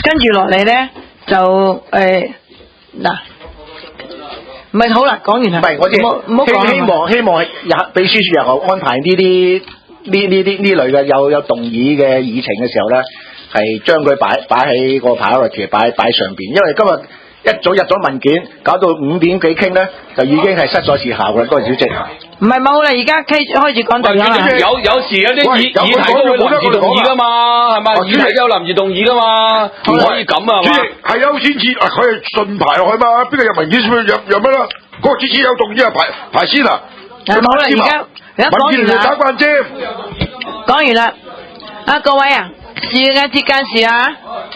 跟住落嚟咧就嗱，唔係好啦，講完啦。 唔係我哋唔好講。 希望秘書處日後安排呢類嘅有動議嘅議程嘅時候咧，係將佢擺喺個 priority 擺上邊，因為今日一早入咗文件，搞到5點幾傾咧，就已經係失咗時效啦。多謝主席。 唔係冇啦，而家開始講第二啦。 有時有啲議題都會臨時動議噶嘛，係咪？議題有臨時動議噶嘛，唔可以咁啊， 主席係優先次，佢係順排落去嘛，邊個入文件先入乜啦？嗰個次有動議啊，排先啊。 冇啦，而家講完啦。 打慣啫。 講完啦，各位啊，時間節間時啊，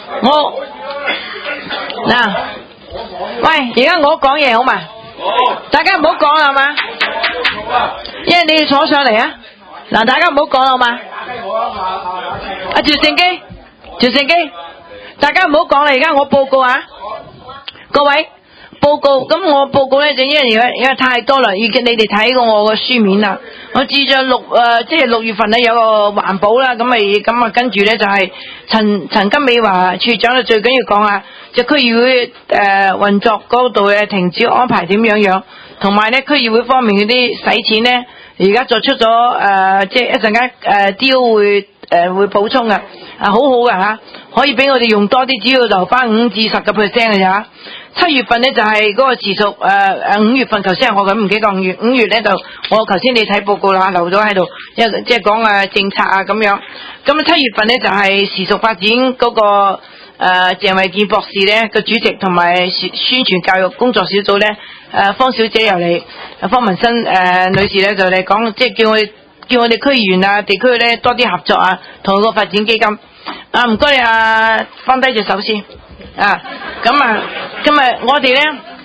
嗱，喂，而家我講嘢好嘛？大家唔好講啦，係嘛？因為你哋坐上嚟啊！嗱，大家唔好講啦，好嘛？趙勝基，大家唔好講啦，而家我報告啊，各位報告。咁我報告咧就因為太多啦，已經你哋睇過我個書面啦。我至咗即係6月份咧有個環保啦，咁啊跟住咧就係陳金美華處長咧最緊要講啊，就區議會運作嗰度嘅停止安排點樣，同埋咧區議會方面嗰啲使錢咧，而家作出咗即係一陣間DO會補充嘅，好好嘅嚇，可以俾我哋用多啲，只要留翻5至10%嘅咋。7月份咧就係嗰個持續5月份，頭先我咁唔記得5月咧就我頭先你睇報告啦，留咗喺度，即係講政策啊咁樣。咁7月份咧就係時熟發展嗰個鄭衛健博士咧個主席，同埋宣傳教育工作小組咧方小姐又嚟，方文新女士咧就嚟講，即係叫我哋區議員啊地區咧多啲合作啊，同個發展基金唔該你放低隻手先咁啊，今日我哋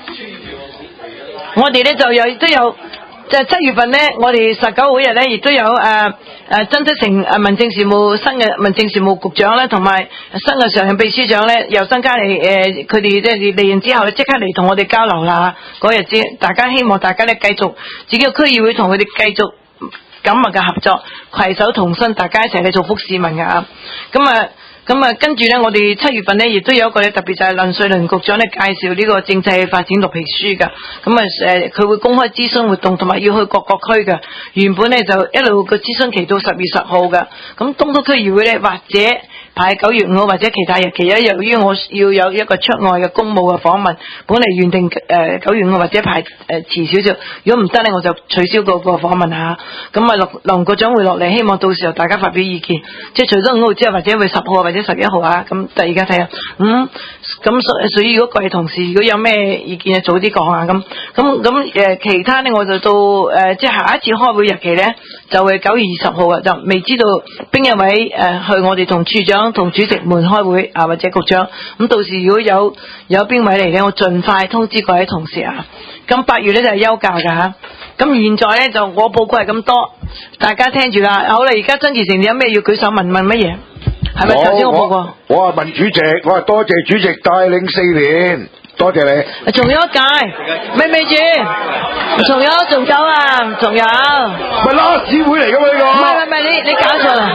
咧就都有就7月份咧，我哋19號日咧亦都有曾德成民政事務新嘅民政事務局長咧，同埋新嘅常任秘書長咧又增加嚟佢哋即係離任之後咧即刻嚟同我哋交流啦。嗰日大家希望大家咧繼續自己嘅區議會同佢哋繼續緊密嘅合作，攜手同心，大家一齊去做福市民嘅咁啊，跟住咧，我哋7月份咧，亦都有一個咧，特別就係林瑞麟局長咧介紹呢個政制發展綠皮書㗎。咁啊，佢會公開諮詢活動，同埋要去各區㗎。原本咧就一路個諮詢期到10月10號㗎。咁東區區議會咧，或者排9月5號或者其他日期，由於我要有一個出外嘅公務嘅訪問，本嚟原定9月5號或者排遲少少。如果唔得咧，我就取消個訪問下。咁啊，林局長會落嚟，希望到時候大家發表意見。即係除咗5號之後，或者會10號或者11號啊。咁就而家睇下。咁所以如果各位同事如果有咩意見，就早啲講啊。咁其他咧我就到即係下一次開會日期咧，就係9月20號啊，就未知道邊一位去我哋同處長同主席們開會或者局長。咁到時如果有邊位嚟咧，我盡快通知各位同事啊。咁8月咧就係休假㗎嚇。咁現在咧就我報告係咁多，大家聽住啦。好啦，而家曾志成你有咩要舉手問乜嘢？係咪頭先我報過？ 我係問主席，我係多謝主席帶領4年，多謝你。 仲有一屆，咪住，仲有啊，仲有。 咪拉市會嚟㗎嘛呢個？ 唔係，你搞錯啦。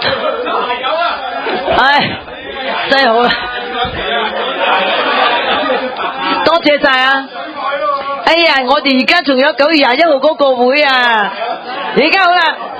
唉，真係好啦，多謝晒啊！哎呀，我哋而家仲有9月21號嗰個會啊，而家好啦。